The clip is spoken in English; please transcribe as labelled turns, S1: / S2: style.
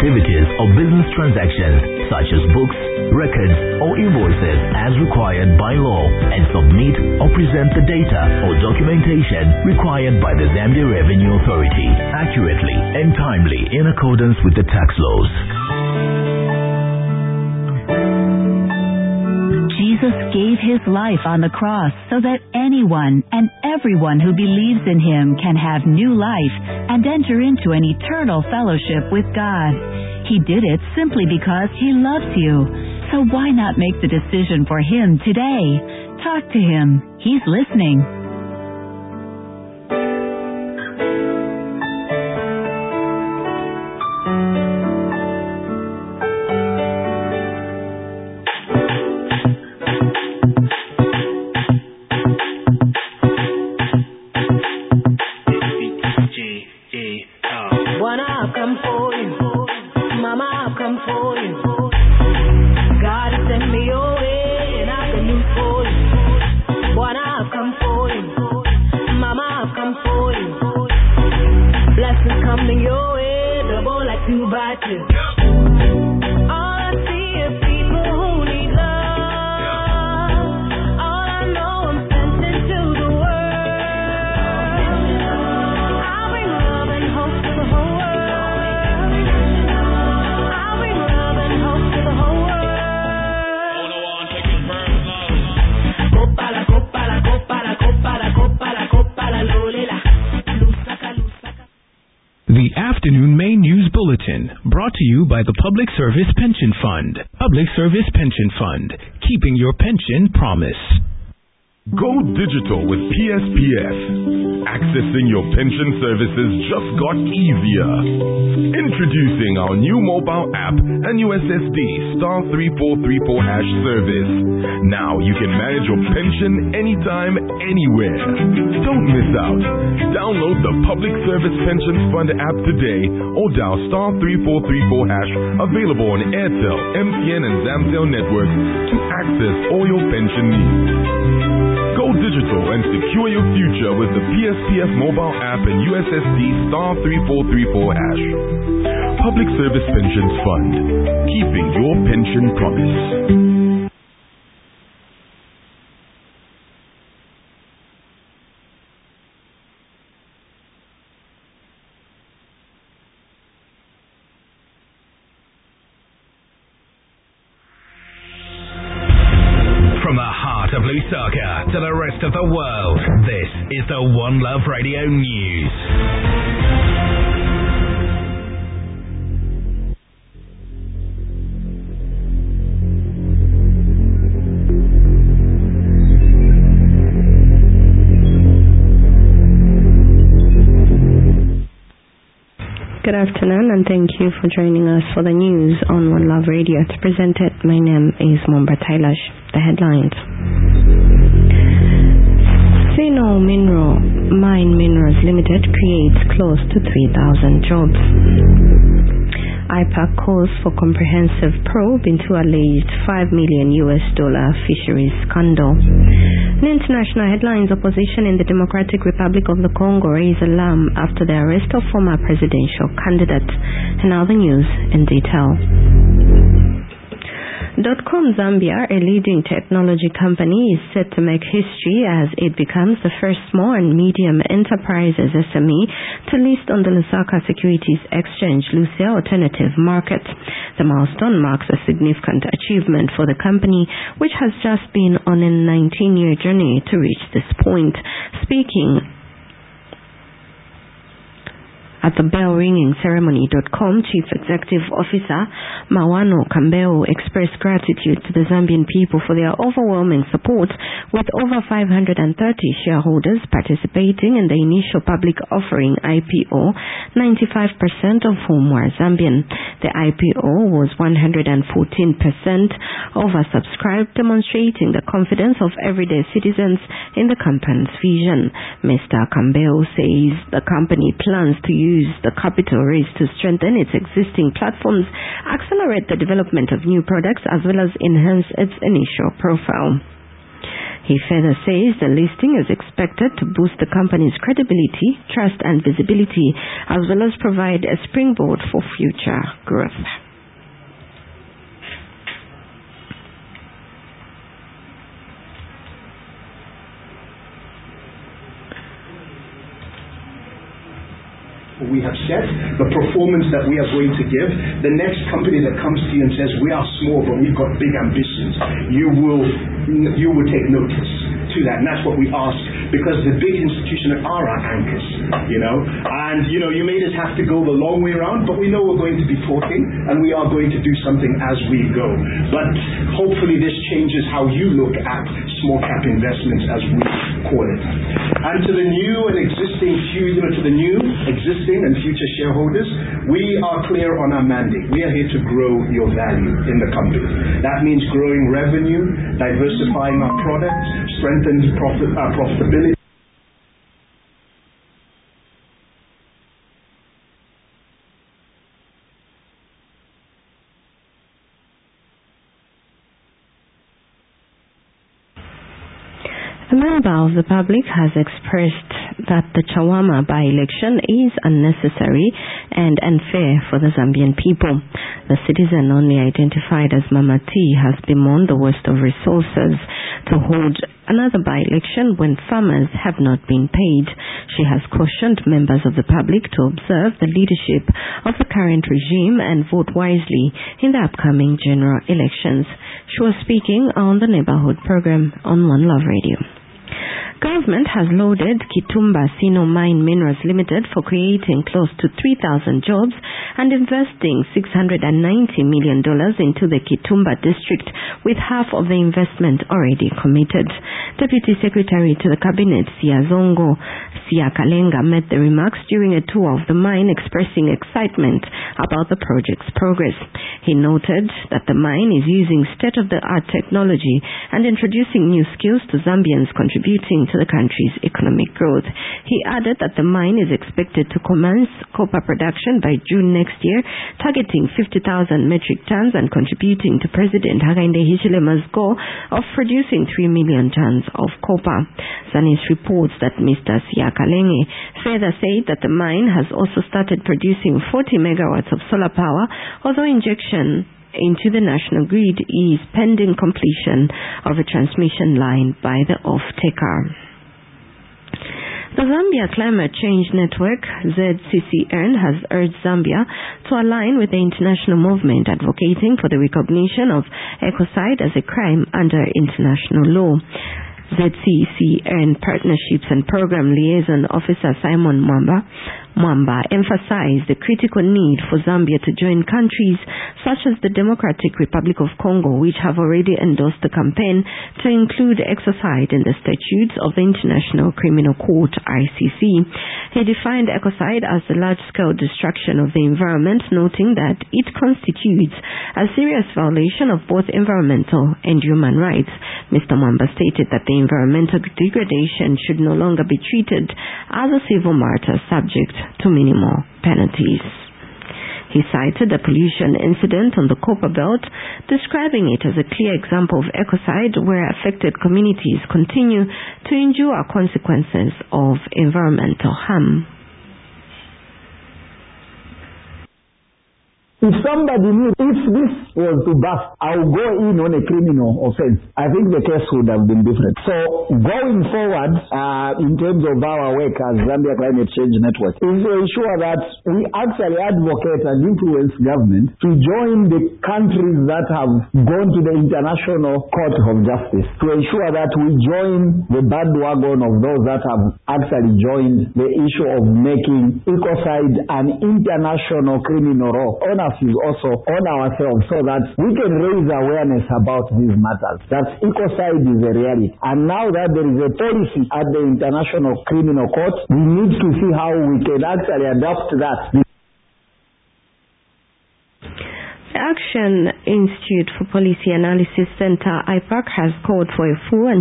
S1: activities or business transactions such as books, records, or invoices as required by law and submit or present the data or documentation required by the Zambia Revenue Authority accurately and timely in accordance with the tax laws.
S2: Jesus gave his life on the cross so that anyone and everyone who believes in him can have new life and enter into an eternal fellowship with God. He did it simply because he loves you. So why not make the decision for him today? Talk to him. He's listening.
S3: The Afternoon May News Bulletin, brought to you by the Public Service Pension Fund. Public Service Pension Fund, keeping your pension promise.
S4: Go digital with PSPF. Accessing your pension services just got easier. Introducing our new mobile app and USSD *3434# service. Now you can manage your pension anytime, anywhere. Don't miss out. Download the Public Service Pension Fund app today or dial *3434#, available on Airtel, MTN and Zamtel networks to access all your pension needs. Go digital and secure your future with the PSPF mobile app and USSD *3434#. Public Service Pensions Fund, keeping your pension promise.
S3: Lusaka to the rest of the world, this is the One Love Radio News.
S5: Good afternoon and thank you for joining us for the news on One Love Radio. To present it, my name is Momba Tailash. The headlines. Sino Mine Minerals Limited creates close to 3,000 jobs. IPAC calls for comprehensive probe into alleged $5 million fisheries scandal. In international headlines, opposition in the Democratic Republic of the Congo raised alarm after the arrest of former presidential candidate. And now the news in detail. .com Zambia, a leading technology company, is set to make history as it becomes the first small and medium enterprises SME to list on the Lusaka Securities Exchange Lucia Alternative Market. The milestone marks a significant achievement for the company, which has just been on a 19-year journey to reach this point. Speaking at the bell-ringing ceremony.com, Chief Executive Officer Mawano Kambeo expressed gratitude to the Zambian people for their overwhelming support, with over 530 shareholders participating in the initial public offering IPO, 95% of whom were Zambian. The IPO was 114% oversubscribed, demonstrating the confidence of everyday citizens in the company's vision. Mr. Kambeo says the company plans to use the capital raised to strengthen its existing platforms, accelerate the development of new products, as well as enhance its initial profile. He further says the listing is expected to boost the company's credibility, trust and visibility, as well as provide a springboard for future growth.
S6: We have set the performance that we are going to give. The next company that comes to you and says we are small but we've got big ambitions, you will take notice to that, and that's what we ask, because the big institutions are our anchors, and you may just have to go the long way around, but we know we're going to be talking and we are going to do something as we go. But hopefully this changes how you look at small cap investments, as we call it. And to the new and existing and future shareholders, we are clear on our mandate. We are here to grow your value in the company. That means growing revenue, diversifying our products, strengthening profitability.
S5: A member of the public has expressed that the Chawama by-election is unnecessary and unfair for the Zambian people. The citizen, only identified as Mama T, has bemoaned the waste of resources to hold another by-election when farmers have not been paid. She has cautioned members of the public to observe the leadership of the current regime and vote wisely in the upcoming general elections. She was speaking on the neighborhood program on One Love Radio. Government has loaded Kitumba Sino Mine Minerals Limited for creating close to 3,000 jobs and investing $690 million into the Kitumba district, with half of the investment already committed. Deputy Secretary to the Cabinet, Siazongo Siakalenga, made the remarks during a tour of the mine, expressing excitement about the project's progress. He noted that the mine is using state-of-the-art technology and introducing new skills to Zambians, contributing to the country's economic growth. He added that the mine is expected to commence copper production by June next year, targeting 50,000 metric tons and contributing to President Hakainde Hichilema's goal of producing 3 million tons of copper. Zanis reports that Mr. Siakalenge further said that the mine has also started producing 40 megawatts of solar power, although injection into the national grid is pending completion of a transmission line by the off-taker. The Zambia Climate Change Network, ZCCN, has urged Zambia to align with the international movement advocating for the recognition of ecocide as a crime under international law. ZCCN Partnerships and Program Liaison Officer Simon Mwamba emphasized the critical need for Zambia to join countries such as the Democratic Republic of Congo, which have already endorsed the campaign to include ecocide in the statutes of the International Criminal Court, ICC. He defined ecocide as the large-scale destruction of the environment, noting that it constitutes a serious violation of both environmental and human rights. Mr. Mwamba stated that the environmental degradation should no longer be treated as a civil matter subject to minimal penalties. He cited a pollution incident on the Copper Belt, describing it as a clear example of ecocide where affected communities continue to endure consequences of environmental harm.
S7: If somebody knew if this was to bust, I'll go in on a criminal offense, I think the case would have been different. So going forward, in terms of our work as Zambia Climate Change Network, is to ensure that we actually advocate and influence government to join the countries that have gone to the International Court of Justice, to ensure that we join the bandwagon of those that have actually joined the issue of making ecocide an international criminal law. On us is also on ourselves, so that we can raise awareness about these matters, that ecocide is a reality. And now that there is a policy at the International Criminal Court, we need to see how we can actually adapt that.
S5: The Action Institute for Policy Analysis Center, IPAC, has called for a full and